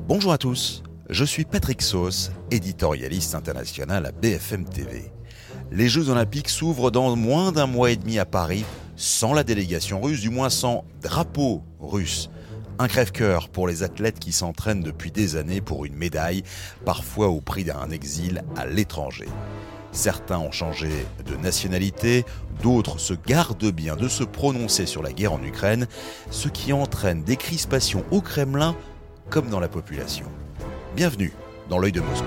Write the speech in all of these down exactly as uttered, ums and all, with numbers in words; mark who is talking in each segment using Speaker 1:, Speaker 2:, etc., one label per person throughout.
Speaker 1: Bonjour à tous, je suis Patrick Sauce, éditorialiste international à B F M T V. Les Jeux Olympiques s'ouvrent dans moins d'un mois et demi à Paris, sans la délégation russe, du moins sans drapeau russe. Un crève-cœur pour les athlètes qui s'entraînent depuis des années pour une médaille, parfois au prix d'un exil à l'étranger. Certains ont changé de nationalité, d'autres se gardent bien de se prononcer sur la guerre en Ukraine, ce qui entraîne des crispations au Kremlin comme dans la population. Bienvenue dans l'œil de Moscou.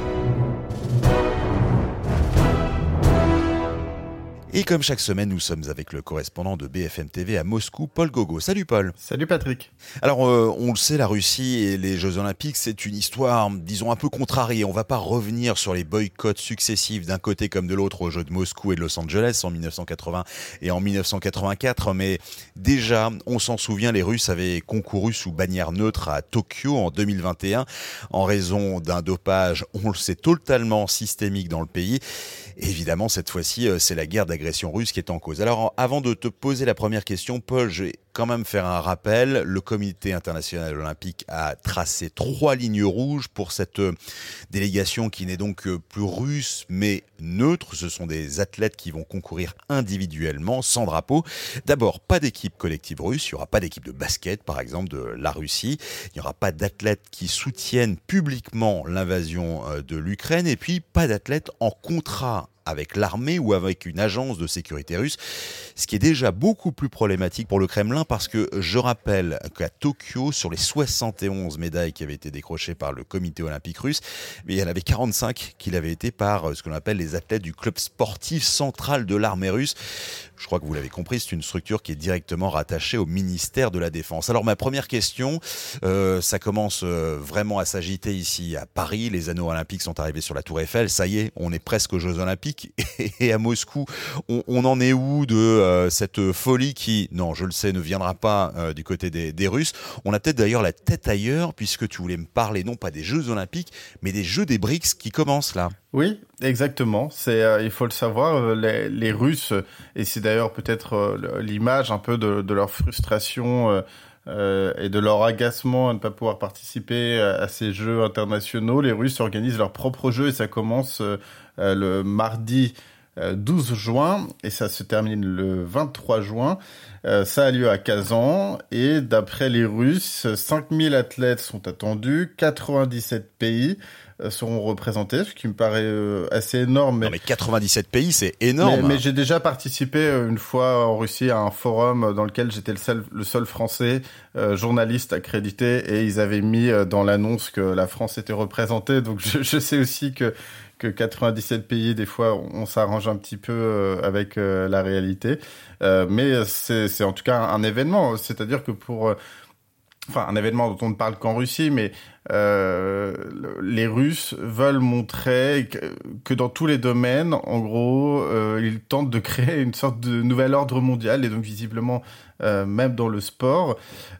Speaker 1: Et comme chaque semaine, nous sommes avec le correspondant de B F M T V à Moscou, Paul Gogo. Salut Paul.
Speaker 2: Salut Patrick.
Speaker 1: Alors, euh, on le sait, la Russie et les Jeux Olympiques, c'est une histoire, disons, un peu contrariée. On va pas revenir sur les boycotts successifs d'un côté comme de l'autre aux Jeux de Moscou et de Los Angeles en dix-neuf cent quatre-vingts et en dix-neuf cent quatre-vingt-quatre. Mais déjà, on s'en souvient, les Russes avaient concouru sous bannière neutre à Tokyo en deux mille vingt et un en raison d'un dopage, on le sait, totalement systémique dans le pays. Et évidemment, cette fois-ci, c'est la guerre d'agression russe qui est en cause. Alors, avant de te poser la première question, Paul, je vais quand même faire un rappel. Le Comité international olympique a tracé trois lignes rouges pour cette délégation qui n'est donc plus russe, mais neutre. Ce sont des athlètes qui vont concourir individuellement, sans drapeau. D'abord, pas d'équipe collective russe. Il n'y aura pas d'équipe de basket, par exemple, de la Russie. Il n'y aura pas d'athlètes qui soutiennent publiquement l'invasion de l'Ukraine. Et puis, pas d'athlètes en contrat avec l'armée ou avec une agence de sécurité russe, ce qui est déjà beaucoup plus problématique pour le Kremlin parce que je rappelle qu'à Tokyo, sur les soixante et onze médailles qui avaient été décrochées par le comité olympique russe, il y en avait quarante-cinq qui l'avaient été par ce qu'on appelle les athlètes du club sportif central de l'armée russe. Je crois que vous l'avez compris, c'est une structure qui est directement rattachée au ministère de la Défense. Alors ma première question, euh, ça commence euh, vraiment à s'agiter ici à Paris. Les anneaux olympiques sont arrivés sur la Tour Eiffel. Ça y est, on est presque aux Jeux Olympiques. Et à Moscou, on, on en est où de euh, cette folie qui, non, je le sais, ne viendra pas euh, du côté des, des Russes. On a peut-être d'ailleurs la tête ailleurs, puisque tu voulais me parler non pas des Jeux Olympiques, mais des Jeux des B R I C S qui commencent là.
Speaker 2: Oui, exactement. C'est, euh, il faut le savoir, les, les Russes, et c'est d'ailleurs peut-être euh, l'image un peu de, de leur frustration euh, euh, et de leur agacement à ne pas pouvoir participer à, à ces Jeux internationaux. Les Russes organisent leurs propres Jeux et ça commence euh, euh, le mardi euh, douze juin et ça se termine le vingt-trois juin. Euh, ça a lieu à Kazan et d'après les Russes, cinq mille athlètes sont attendus, quatre-vingt-dix-sept pays seront représentés, ce qui me paraît euh, assez énorme. Mais...
Speaker 1: Non mais quatre-vingt-dix-sept pays, c'est énorme.
Speaker 2: Mais, mais j'ai déjà participé euh, une fois en Russie à un forum dans lequel j'étais le seul, le seul français euh, journaliste accrédité et ils avaient mis euh, dans l'annonce que la France était représentée. Donc je, je sais aussi que que quatre-vingt-dix-sept pays, des fois, on s'arrange un petit peu euh, avec euh, la réalité. Euh, mais c'est, c'est en tout cas un, un événement. C'est-à-dire que pour... Euh, Enfin, un événement dont on ne parle qu'en Russie, mais euh, les Russes veulent montrer que, que dans tous les domaines, en gros, euh, ils tentent de créer une sorte de nouvel ordre mondial, et donc visiblement, euh, même dans le sport,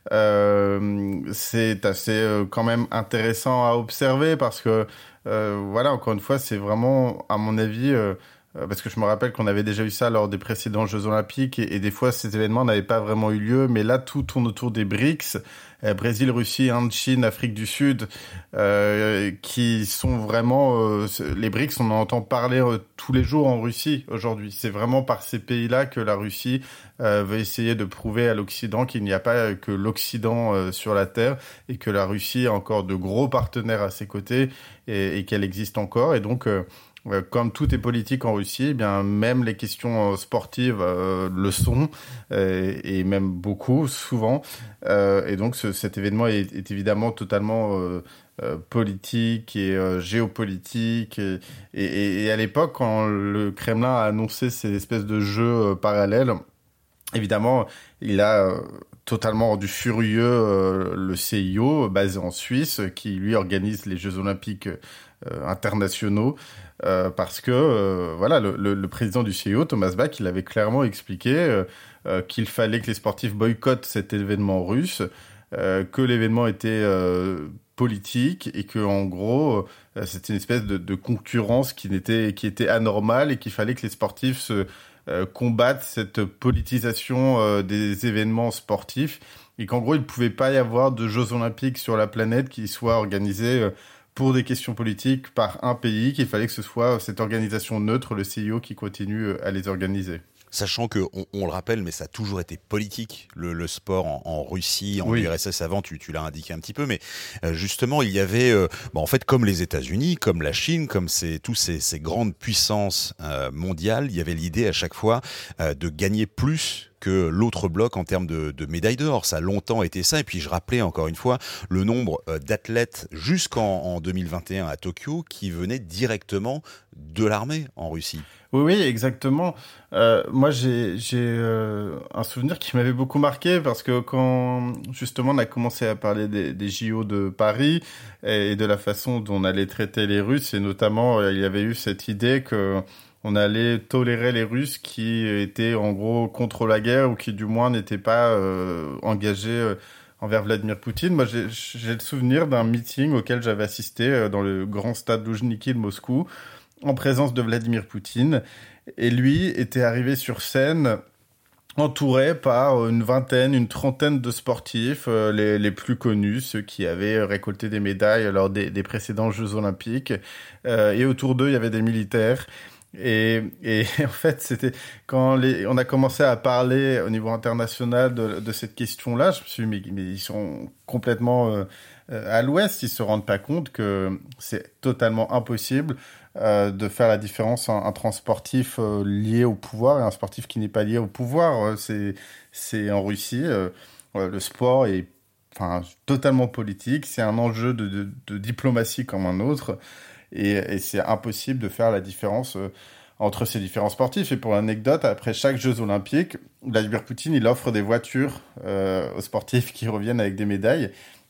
Speaker 2: euh, c'est assez euh, quand même intéressant à observer parce que, euh, voilà, encore une fois, c'est vraiment, à mon avis... Euh, parce que je me rappelle qu'on avait déjà eu ça lors des précédents Jeux Olympiques et, et des fois ces événements n'avaient pas vraiment eu lieu, mais là tout tourne autour des B R I C S, euh, Brésil, Russie, Inde, Chine, Afrique du Sud, euh, qui sont vraiment euh, les B R I C S, on en entend parler euh, tous les jours en Russie aujourd'hui. C'est vraiment par ces pays-là que la Russie euh, veut essayer de prouver à l'Occident qu'il n'y a pas que l'Occident euh, sur la Terre et que la Russie a encore de gros partenaires à ses côtés et, et qu'elle existe encore. Et donc euh, comme tout est politique en Russie, eh bien même les questions sportives euh, le sont euh, et même beaucoup, souvent. Euh, et donc ce, cet événement est, est évidemment totalement euh, euh, politique et euh, géopolitique. Et, et, et à l'époque, quand le Kremlin a annoncé ces espèces de jeux euh, parallèles, évidemment, il a euh, totalement rendu furieux euh, le C I O, basé en Suisse, qui lui organise les Jeux Olympiques euh, internationaux. Euh, parce que euh, voilà, le, le, le président du C I O, Thomas Bach, il avait clairement expliqué euh, euh, qu'il fallait que les sportifs boycottent cet événement russe, euh, que l'événement était euh, politique et que en gros euh, c'était une espèce de, de concurrence qui n'était qui était anormale et qu'il fallait que les sportifs se euh, combattent cette politisation euh, des événements sportifs et qu'en gros, il ne pouvait pas y avoir de Jeux olympiques sur la planète qui soient organisés euh, pour des questions politiques par un pays, qu'il fallait que ce soit cette organisation neutre, le C I O, qui continue euh, à les organiser.
Speaker 1: Sachant que, on, on le rappelle, mais ça a toujours été politique, le, le sport en, en Russie, en
Speaker 2: Oui.
Speaker 1: U R S S avant, tu, tu l'as indiqué un petit peu, mais euh, justement, il y avait, euh, bah, en fait, comme les États-Unis, comme la Chine, comme ces, tous ces, ces grandes puissances euh, mondiales, il y avait l'idée à chaque fois euh, de gagner plus que l'autre bloc en termes de, de médailles d'or. Ça a longtemps été ça. Et puis je rappelais encore une fois le nombre euh, d'athlètes jusqu'en en deux mille vingt et un à Tokyo qui venaient directement de l'armée en Russie.
Speaker 2: Oui, oui, exactement. Euh, moi, j'ai, j'ai euh, un souvenir qui m'avait beaucoup marqué parce que quand justement on a commencé à parler des, des J O de Paris et de la façon dont on allait traiter les Russes, et notamment euh, il y avait eu cette idée que on allait tolérer les Russes qui étaient en gros contre la guerre ou qui du moins n'étaient pas euh, engagés euh, envers Vladimir Poutine. Moi, j'ai, j'ai le souvenir d'un meeting auquel j'avais assisté euh, dans le grand stade Loujniki de Moscou, en présence de Vladimir Poutine. Et lui était arrivé sur scène entouré par une vingtaine, une trentaine de sportifs, euh, les, les plus connus, ceux qui avaient récolté des médailles lors des, des précédents Jeux Olympiques. Euh, et autour d'eux, il y avait des militaires. Et, et en fait, c'était quand les, on a commencé à parler au niveau international de, de cette question-là, je me suis dit, mais, mais ils sont complètement euh, à l'ouest, ils se rendent pas compte que c'est totalement impossible euh, de faire la différence entre un sportif euh, lié au pouvoir et un sportif qui n'est pas lié au pouvoir. C'est, c'est en Russie, euh, le sport est enfin, totalement politique, c'est un enjeu de, de, de diplomatie comme un autre. Et, et c'est impossible de faire la différence euh, entre ces différents sportifs. Et pour l'anecdote, après chaque Jeux Olympiques, Vladimir Poutine, il offre des voitures euh, aux sportifs qui reviennent avec des médailles.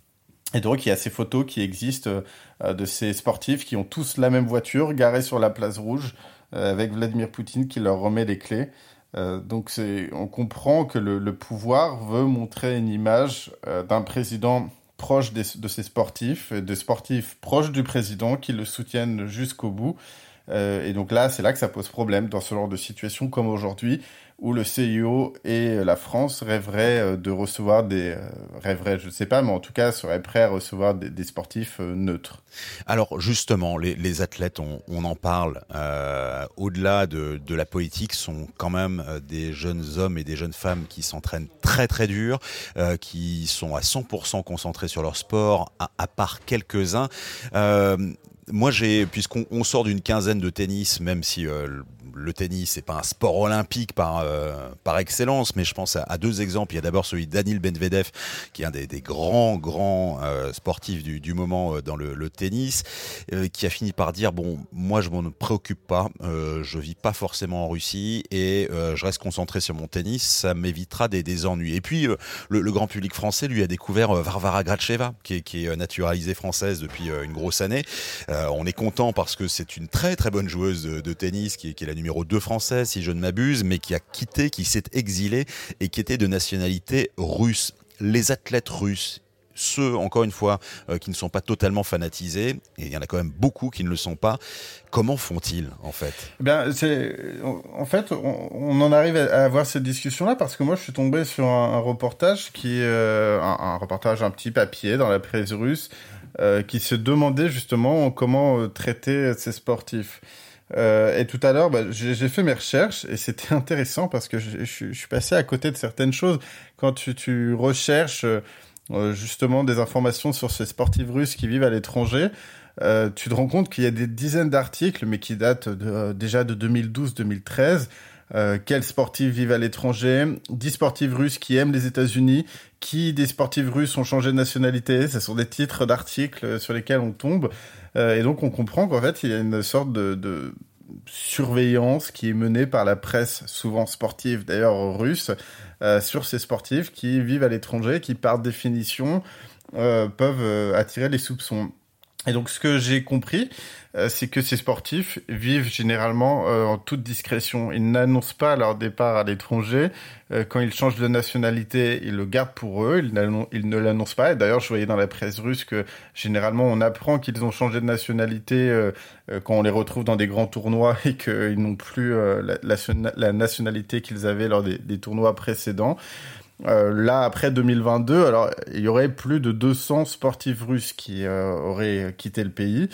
Speaker 2: Et donc, il y a ces photos qui existent euh, de ces sportifs qui ont tous la même voiture, garée sur la place rouge, euh, avec Vladimir Poutine qui leur remet les clés. Euh, donc, c'est, on comprend que le, le pouvoir veut montrer une image euh, d'un président proche des, de ses sportifs, des sportifs proches du président qui le soutiennent jusqu'au bout. Euh, et donc là, c'est là que ça pose problème dans ce genre de situation comme aujourd'hui, où le C I O et la France rêveraient de recevoir des... Euh, rêveraient, je ne sais pas, mais en tout cas, seraient prêts à recevoir des, des sportifs euh, neutres.
Speaker 1: Alors justement, les, les athlètes, on, on en parle, euh, au-delà de, de la politique, sont quand même euh, des jeunes hommes et des jeunes femmes qui s'entraînent très très dur, euh, qui sont à cent pour cent concentrés sur leur sport, à, à part quelques-uns. Euh, moi, j'ai, puisqu'on on sort d'une quinzaine de tennis, même si euh, le tennis c'est pas un sport olympique par euh, par excellence, mais je pense à, à deux exemples. Il y a d'abord celui de Daniil Medvedev, qui est un des, des grands grands euh, sportifs du, du moment euh, dans le, le tennis, euh, qui a fini par dire bon, moi je m'en préoccupe pas, euh, je vis pas forcément en Russie et euh, je reste concentré sur mon tennis, ça m'évitera des, des ennuis. Et puis euh, le, le grand public français lui a découvert euh, Varvara Gracheva, qui est, qui est naturalisée française depuis euh, une grosse année. Euh, on est content parce que c'est une très très bonne joueuse de, de tennis qui est, qui est la numéro deux française, si je ne m'abuse, mais qui a quitté, qui s'est exilée et qui était de nationalité russe. Les athlètes russes, ceux, encore une fois, euh, qui ne sont pas totalement fanatisés, et il y en a quand même beaucoup qui ne le sont pas, comment font-ils, en fait ?
Speaker 2: Eh bien, c'est, en fait, on, on en arrive à avoir cette discussion-là parce que moi, je suis tombé sur un, un reportage qui, euh, un, un reportage, un petit papier dans la presse russe, euh, qui se demandait justement comment euh, traiter ces sportifs. Euh, et tout à l'heure, bah, j'ai, j'ai fait mes recherches et c'était intéressant parce que je, je, je suis passé à côté de certaines choses. Quand tu, tu recherches euh, justement des informations sur ces sportifs russes qui vivent à l'étranger, euh, tu te rends compte qu'il y a des dizaines d'articles, mais qui datent de, euh, déjà de deux mille douze deux mille treize. Euh, quels sportifs vivent à l'étranger, dix sportifs russes qui aiment les États-Unis, qui des sportifs russes ont changé de nationalité. Ce sont des titres d'articles sur lesquels on tombe. Euh, et donc on comprend qu'en fait, il y a une sorte de, de surveillance qui est menée par la presse, souvent sportive d'ailleurs russe, euh, sur ces sportifs qui vivent à l'étranger, qui par définition euh, peuvent euh, attirer les soupçons. Et donc, ce que j'ai compris, euh, c'est que ces sportifs vivent généralement euh, en toute discrétion. Ils n'annoncent pas leur départ à l'étranger. Euh, quand ils changent de nationalité, ils le gardent pour eux. Ils, ils ne l'annoncent pas. Et d'ailleurs, je voyais dans la presse russe que généralement, on apprend qu'ils ont changé de nationalité euh, euh, quand on les retrouve dans des grands tournois et qu'ils n'ont plus euh, la, la, la nationalité qu'ils avaient lors des, des tournois précédents. Euh, là, après deux mille vingt-deux, alors il y aurait plus de deux cents sportifs russes qui euh, auraient quitté le pays.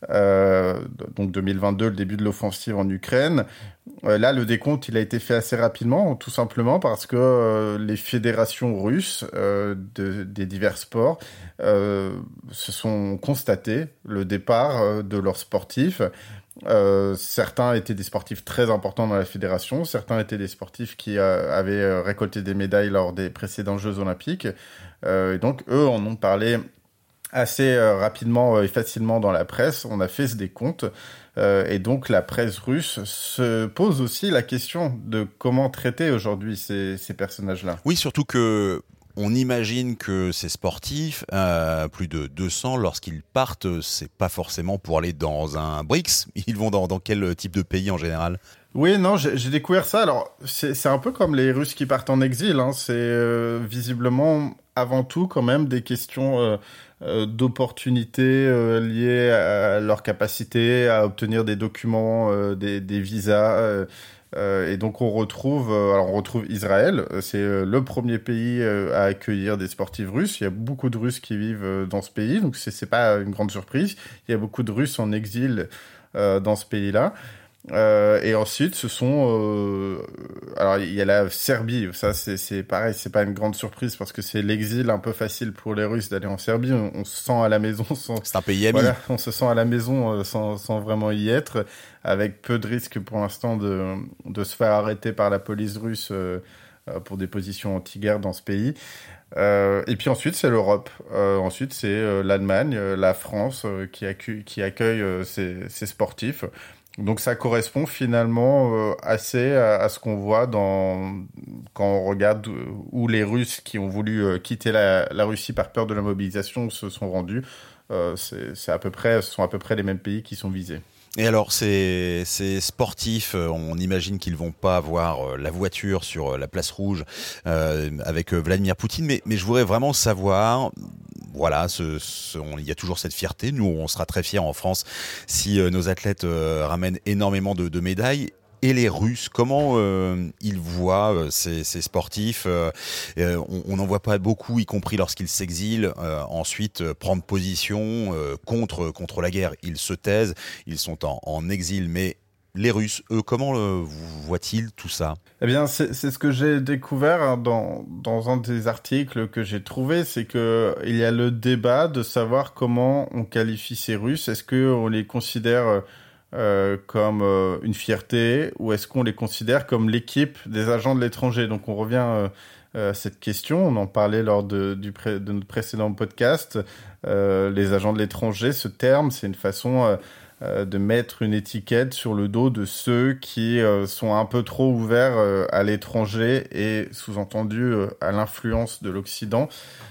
Speaker 2: Euh, donc deux mille vingt-deux, le début de l'offensive en Ukraine. Euh, là, le décompte, il a été fait assez rapidement, tout simplement parce que euh, les fédérations russes euh, de, des divers sports euh, se sont constatés le départ euh, de leurs sportifs. Euh, certains étaient des sportifs très importants dans la fédération, certains étaient des sportifs qui euh, avaient euh, récolté des médailles lors des précédents Jeux olympiques. Euh, et donc, eux en ont parlé assez euh, rapidement et facilement dans la presse. On a fait ce décompte. Euh, et donc, la presse russe se pose aussi la question de comment traiter aujourd'hui ces, ces personnages-là.
Speaker 1: Oui, surtout que on imagine que ces sportifs, euh, plus de deux cents, lorsqu'ils partent, c'est pas forcément pour aller dans un B R I C S. Ils vont dans, dans quel type de pays en général ?
Speaker 2: Oui, non, j'ai, j'ai découvert ça. Alors, c'est, c'est un peu comme les Russes qui partent en exil. Hein. C'est euh, visiblement, avant tout, quand même, des questions euh, euh, d'opportunités euh, liées à leur capacité à obtenir des documents, euh, des, des visas. Euh, euh, et donc, on retrouve, euh, alors on retrouve Israël. C'est euh, le premier pays euh, à accueillir des sportifs russes. Il y a beaucoup de Russes qui vivent euh, dans ce pays, donc c'est, c'est pas une grande surprise. Il y a beaucoup de Russes en exil euh, dans ce pays-là. Euh, et ensuite, ce sont... Euh, alors, il y a la Serbie. Ça, c'est, c'est pareil, c'est pas une grande surprise parce que c'est l'exil un peu facile pour les Russes d'aller en Serbie. On, on se sent à la maison sans...
Speaker 1: C'est un pays ami.
Speaker 2: Voilà, on se sent à la maison euh, sans, sans vraiment y être, avec peu de risques pour l'instant de, de se faire arrêter par la police russe euh, euh, pour des positions anti-guerre dans ce pays. Euh, et puis ensuite, c'est l'Europe. Euh, ensuite, c'est euh, l'Allemagne, euh, la France euh, qui, accueille, qui accueille euh, ces, ces sportifs. Donc ça correspond finalement euh, assez à, à ce qu'on voit dans quand on regarde où les Russes qui ont voulu euh, quitter la, la Russie par peur de la mobilisation se sont rendus. Euh, c'est, c'est à peu près, ce sont à peu près les mêmes pays qui sont visés.
Speaker 1: Et alors, ces, ces sportifs, on imagine qu'ils vont pas avoir la voiture sur la place rouge euh, avec Vladimir Poutine, mais, mais je voudrais vraiment savoir, voilà, ce, ce, on, il y a toujours cette fierté. Nous, on sera très fiers en France si euh, nos athlètes euh, ramènent énormément de, de médailles. Et les Russes, comment euh, ils voient euh, ces, ces sportifs euh, euh, On n'en voit pas beaucoup, y compris lorsqu'ils s'exilent. Euh, ensuite, euh, prendre position euh, contre contre la guerre. Ils se taisent, ils sont en, en exil. Mais les Russes, eux, comment euh, voient-ils tout ça ?
Speaker 2: Eh bien, c'est, c'est ce que j'ai découvert hein, dans dans un des articles que j'ai trouvé, c'est que il y a le débat de savoir comment on qualifie ces Russes. Est-ce que on les considère Euh, comme euh, une fierté ou est-ce qu'on les considère comme l'équipe des agents de l'étranger ? Donc on revient euh, à cette question, on en parlait lors de, du pré- de notre précédent podcast. Euh, les agents de l'étranger, ce terme, c'est une façon euh, euh, de mettre une étiquette sur le dos de ceux qui euh, sont un peu trop ouverts euh, à l'étranger et sous-entendu euh, à l'influence de l'Occident.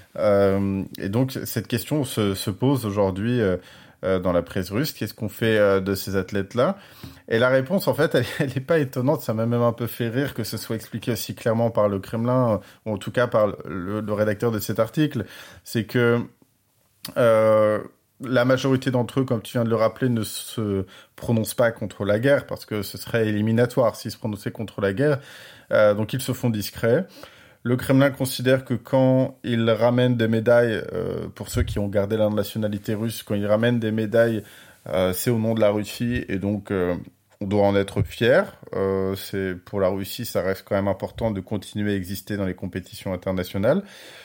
Speaker 2: Euh, et donc cette question se, se pose aujourd'hui euh, dans la presse russe. Qu'est-ce qu'on fait euh, de ces athlètes-là ? Et la réponse, en fait, elle, elle est pas étonnante. Ça m'a même un peu fait rire que ce soit expliqué aussi clairement par le Kremlin, ou en tout cas par le, le rédacteur de cet article. C'est que euh, la majorité d'entre eux, comme tu viens de le rappeler, ne se prononcent pas contre la guerre, parce que ce serait éliminatoire s'ils se prononçaient contre la guerre. Euh, donc ils se font discrets. Le Kremlin considère que quand ils ramènent des médailles, euh, pour ceux qui ont gardé la nationalité russe, quand ils ramènent des médailles, euh, c'est au nom de la Russie et donc euh, on doit en être fier. Euh, c'est, pour la Russie, ça reste quand même important de continuer à exister dans les compétitions internationales.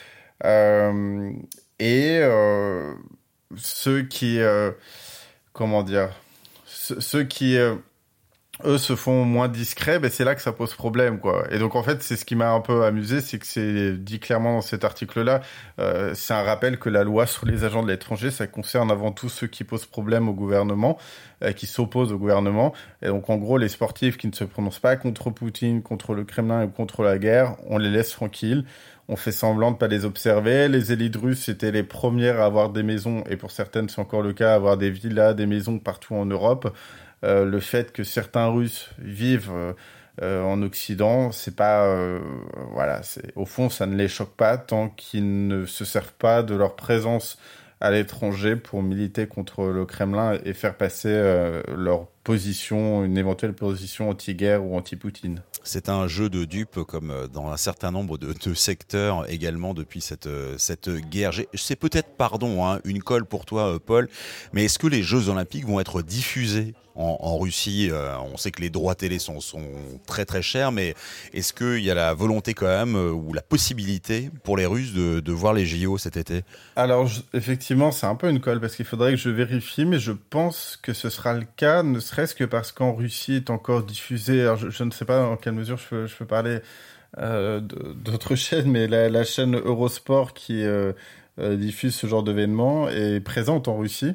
Speaker 2: Euh, et euh, ceux qui, euh, comment dire, ceux, ceux qui... Euh, eux se font moins discrets, ben c'est là que ça pose problème, quoi. Et donc en fait, c'est ce qui m'a un peu amusé, c'est que c'est dit clairement dans cet article-là, euh, c'est un rappel que la loi sur les agents de l'étranger, ça concerne avant tout ceux qui posent problème au gouvernement, euh, qui s'opposent au gouvernement. Et donc en gros, les sportifs qui ne se prononcent pas contre Poutine, contre le Kremlin et contre la guerre, on les laisse tranquilles. On fait semblant de pas les observer. Les élites russes étaient les premières à avoir des maisons, et pour certaines c'est encore le cas, à avoir des villas, des maisons partout en Europe. Euh, le fait que certains Russes vivent euh, euh, en Occident, c'est pas, euh, voilà, c'est au fond ça ne les choque pas tant qu'ils ne se servent pas de leur présence à l'étranger pour militer contre le Kremlin et faire passer euh, leur position, une éventuelle position anti-guerre ou anti-Poutine.
Speaker 1: C'est un jeu de dupes comme dans un certain nombre de, de secteurs également depuis cette, cette guerre. J'ai, c'est peut-être, pardon, hein, une colle pour toi, Paul, mais est-ce que les Jeux Olympiques vont être diffusés en, en Russie? euh, On sait que les droits télé sont, sont très très chers, mais est-ce qu'il y a la volonté quand même euh, ou la possibilité pour les Russes de, de voir les J O cet été?
Speaker 2: Alors, je, effectivement, c'est un peu une colle parce qu'il faudrait que je vérifie, mais je pense que ce sera le cas, ne serait-ce que parce qu'en Russie est encore diffusé. Alors, je, je ne sais pas dans quelle mesure je peux, je peux parler euh, de- d'autres chaînes, mais la, la chaîne Eurosport qui euh, euh, diffuse ce genre d'événement est présente en Russie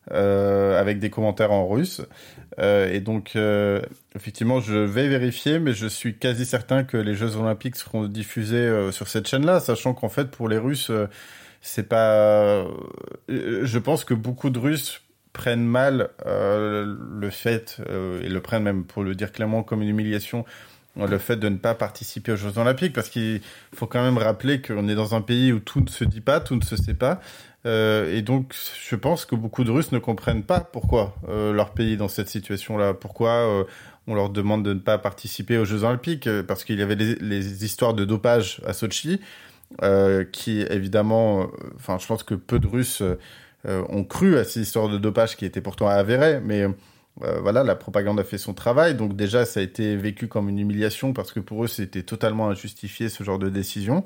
Speaker 2: euh, avec des commentaires en russe. Euh, et donc, euh, effectivement, je vais vérifier, mais je suis quasi certain que les Jeux Olympiques seront diffusés euh, sur cette chaîne-là, sachant qu'en fait, pour les Russes, euh, c'est pas. euh, Je pense que beaucoup de Russes prennent mal euh, le fait, euh, et le prennent même, pour le dire clairement, comme une humiliation, le fait de ne pas participer aux Jeux Olympiques, parce qu'il faut quand même rappeler qu'on est dans un pays où tout ne se dit pas, tout ne se sait pas. Euh, et donc, je pense que beaucoup de Russes ne comprennent pas pourquoi euh, leur pays est dans cette situation-là, pourquoi euh, on leur demande de ne pas participer aux Jeux Olympiques, euh, parce qu'il y avait les, les histoires de dopage à Sotchi, euh, qui évidemment, enfin, euh, je pense que peu de Russes euh, ont cru à ces histoires de dopage qui étaient pourtant avérées, mais euh, voilà, la propagande a fait son travail, donc déjà ça a été vécu comme une humiliation parce que pour eux c'était totalement injustifié ce genre de décision.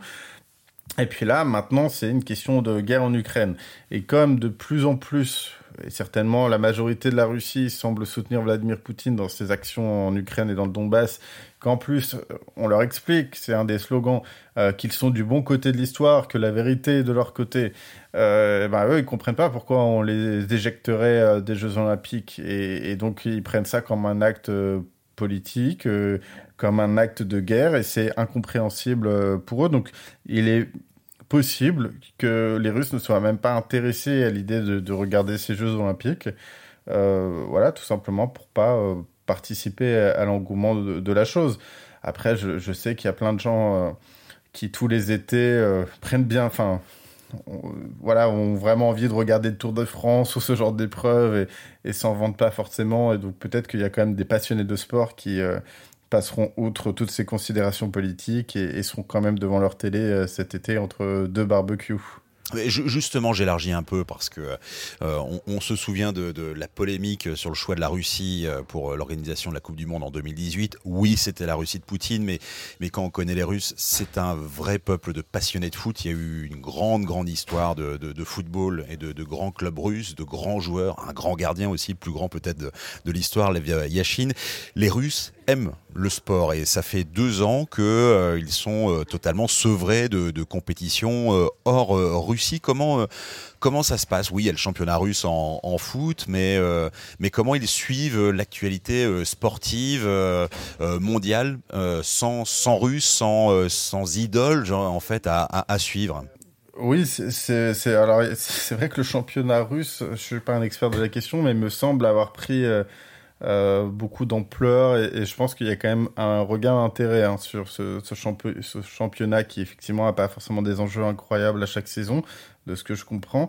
Speaker 2: Et puis là, maintenant, c'est une question de guerre en Ukraine. Et comme de plus en plus, et certainement la majorité de la Russie semble soutenir Vladimir Poutine dans ses actions en Ukraine et dans le Donbass, qu'en plus, on leur explique, c'est un des slogans, euh, qu'ils sont du bon côté de l'histoire, que la vérité est de leur côté, euh, ben eux, ils comprennent pas pourquoi on les éjecterait euh, des Jeux Olympiques. Et, et donc, ils prennent ça comme un acte euh, politique, euh, comme un acte de guerre, et c'est incompréhensible euh, pour eux. Donc, il est possible que les Russes ne soient même pas intéressés à l'idée de, de regarder ces Jeux Olympiques. Euh, voilà, tout simplement pour pas euh, participer à, à l'engouement de, de la chose. Après, je, je sais qu'il y a plein de gens euh, qui, tous les étés, euh, prennent bien... Enfin, on- voilà, ont vraiment envie de regarder le Tour de France ou ce genre d'épreuves et, et s'en vantent pas forcément. Et donc, peut-être qu'il y a quand même des passionnés de sport qui... euh, passeront outre toutes ces considérations politiques et, et seront quand même devant leur télé euh, cet été entre deux barbecues.
Speaker 1: Mais ju- Justement, j'élargis un peu parce que euh, on, on se souvient de, de la polémique sur le choix de la Russie euh, pour euh, l'organisation de la Coupe du Monde en deux mille dix-huit. Oui, c'était la Russie de Poutine, mais, mais quand on connaît les Russes, c'est un vrai peuple de passionnés de foot. Il y a eu une grande, grande histoire de, de, de football et de, de grands clubs russes, de grands joueurs, un grand gardien aussi, le plus grand peut-être de, de l'histoire, Lev Yashin. Les Russes aiment le sport et ça fait deux ans que euh, ils sont euh, totalement sevrés de, de compétition euh, hors euh, Russie. Comment euh, comment ça se passe? Oui, il y a le championnat russe en, en foot, mais euh, mais comment ils suivent euh, l'actualité euh, sportive euh, euh, mondiale euh, sans sans Russes, sans euh, sans idoles, genre, en fait à, à, à suivre?
Speaker 2: Oui, c'est c'est c'est- alors c'est vrai que le championnat russe, je suis pas un expert de la question, mais il me semble avoir pris euh, euh, beaucoup d'ampleur et, et je pense qu'il y a quand même un regain d'intérêt hein, sur ce, ce, champi- ce championnat qui effectivement a pas forcément des enjeux incroyables à chaque saison, de ce que je comprends.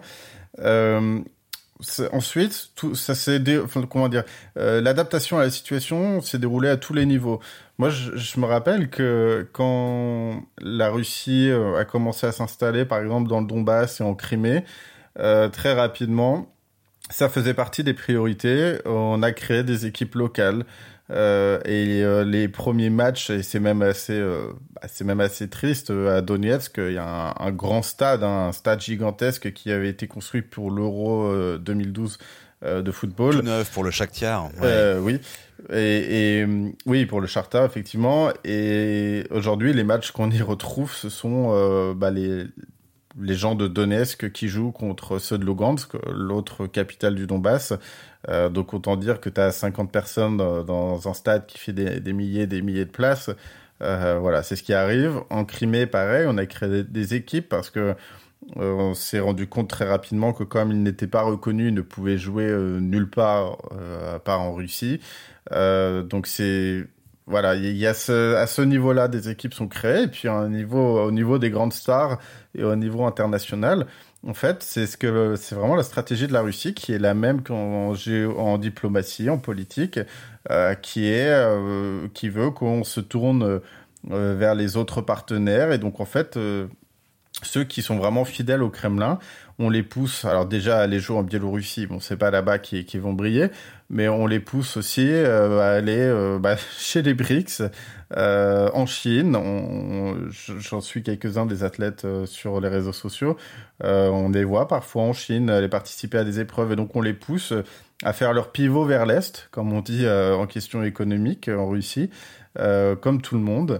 Speaker 2: Euh, c'est- ensuite, tout ça s'est dé... enfin, comment dire, euh, l'adaptation à la situation s'est déroulée à tous les niveaux. Moi, je, je me rappelle que quand la Russie euh, a commencé à s'installer, par exemple dans le Donbass et en Crimée, euh, très rapidement. Ça faisait partie des priorités. On a créé des équipes locales euh, et euh, les premiers matchs, et c'est même assez, euh, bah, c'est même assez triste euh, à Donetsk. Il y a un, un grand stade, hein, un stade gigantesque qui avait été construit pour l'Euro euh, deux mille douze euh, de
Speaker 1: Tout
Speaker 2: football.
Speaker 1: neuf pour le Shakhtar. Ouais.
Speaker 2: Euh, oui, et, et euh, oui pour le Shakhtar effectivement. Et aujourd'hui, les matchs qu'on y retrouve, ce sont euh, bah, les les gens de Donetsk qui jouent contre ceux de Lugansk, l'autre capitale du Donbass. Euh, donc autant dire que tu as cinquante personnes dans, dans un stade qui fait des, des milliers des milliers de places. Euh, voilà, c'est ce qui arrive. En Crimée, pareil, on a créé des, des équipes parce que euh, on s'est rendu compte très rapidement que comme ils n'étaient pas reconnus, ils ne pouvaient jouer euh, nulle part euh, à part en Russie. Euh, donc c'est voilà, il y a ce, à ce niveau-là, des équipes sont créées, et puis à un niveau, au niveau des grandes stars et au niveau international, en fait, c'est ce que c'est vraiment la stratégie de la Russie qui est la même qu'en en diplomatie, en politique, euh, qui est euh, qui veut qu'on se tourne euh, vers les autres partenaires, et donc en fait. Euh, Ceux qui sont vraiment fidèles au Kremlin, on les pousse, alors déjà à aller jouer en Biélorussie, bon c'est pas là-bas qu'ils qui vont briller, mais on les pousse aussi euh, à aller euh, bah, chez les BRICS, euh, en Chine, on, on, j'en suis quelques-uns des athlètes euh, sur les réseaux sociaux, euh, on les voit parfois en Chine aller participer à des épreuves, et donc on les pousse à faire leur pivot vers l'Est, comme on dit euh, en question économique en Russie, euh, comme tout le monde.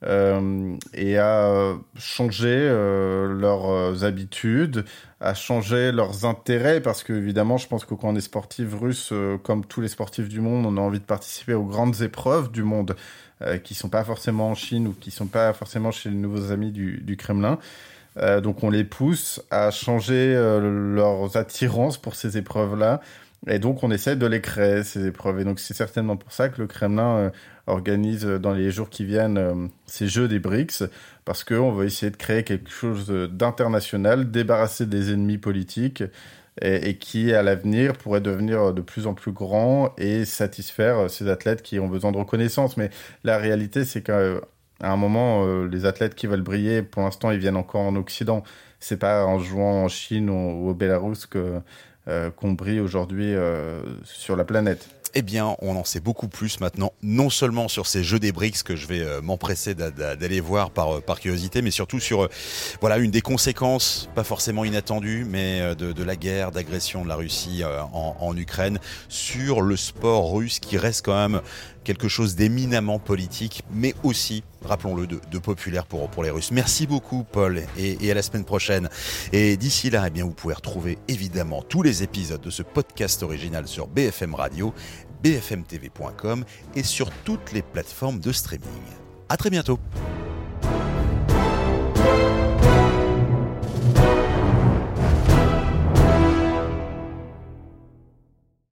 Speaker 2: Euh, et à changer euh, leurs habitudes, à changer leurs intérêts, parce que évidemment, je pense que quand on est sportif russe, euh, comme tous les sportifs du monde, on a envie de participer aux grandes épreuves du monde, euh, qui sont pas forcément en Chine ou qui sont pas forcément chez les nouveaux amis du, du Kremlin. Euh, donc on les pousse à changer euh, leurs attirances pour ces épreuves-là. Et donc, on essaie de les créer, ces épreuves. Et donc, c'est certainement pour ça que le Kremlin euh, organise dans les jours qui viennent euh, ces Jeux des BRICS, parce qu'on va essayer de créer quelque chose d'international, débarrasser des ennemis politiques, et, et qui, à l'avenir, pourrait devenir de plus en plus grand et satisfaire ces athlètes qui ont besoin de reconnaissance. Mais la réalité, c'est qu'à un moment, euh, les athlètes qui veulent briller, pour l'instant, ils viennent encore en Occident. C'est pas en jouant en Chine ou au Bélarus que... Euh, qu'on brille aujourd'hui euh, sur la planète.
Speaker 1: Eh bien, on en sait beaucoup plus maintenant, non seulement sur ces Jeux des BRICS que je vais euh, m'empresser d'a- d'a- d'aller voir par, par curiosité, mais surtout sur euh, voilà une des conséquences, pas forcément inattendues, mais euh, de, de la guerre, d'agression de la Russie euh, en, en Ukraine, sur le sport russe qui reste quand même quelque chose d'éminemment politique, mais aussi, rappelons-le, de, de populaire pour, pour les Russes. Merci beaucoup, Paul, et, et à la semaine prochaine. Et d'ici là, eh bien, vous pouvez retrouver évidemment tous les épisodes de ce podcast original sur B F M Radio, b f m t v point com et sur toutes les plateformes de streaming. À très bientôt.